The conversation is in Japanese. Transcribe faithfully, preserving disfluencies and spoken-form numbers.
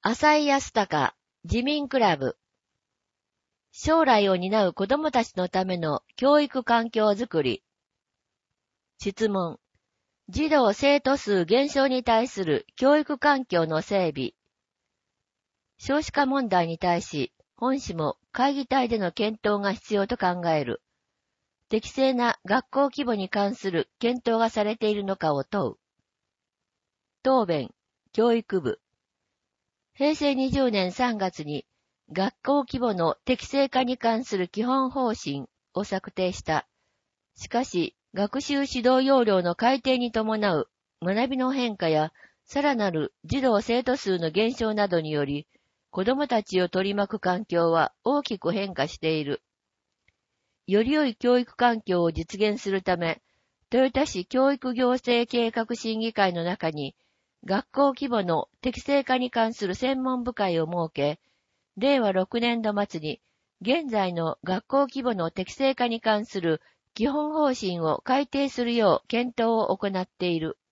浅井康隆、自民クラブ。将来を担う子どもたちのための教育環境づくり。質問。児童生徒数減少に対する教育環境の整備。少子化問題に対し、本市も会議体での検討が必要と考える。適正な学校規模に関する検討がされているのかを問う。答弁、教育部。へいせいにじゅうねんさんがつに学校規模の適正化に関する基本方針を策定した。しかし、学習指導要領の改定に伴う学びの変化やさらなる児童生徒数の減少などにより、子どもたちを取り巻く環境は大きく変化している。より良い教育環境を実現するため、豊田市教育行政計画審議会の中に、学校規模の適正化に関する専門部会を設け、れいわろくねんど末に現在の学校規模の適正化に関する基本方針を改定するよう検討を行っている。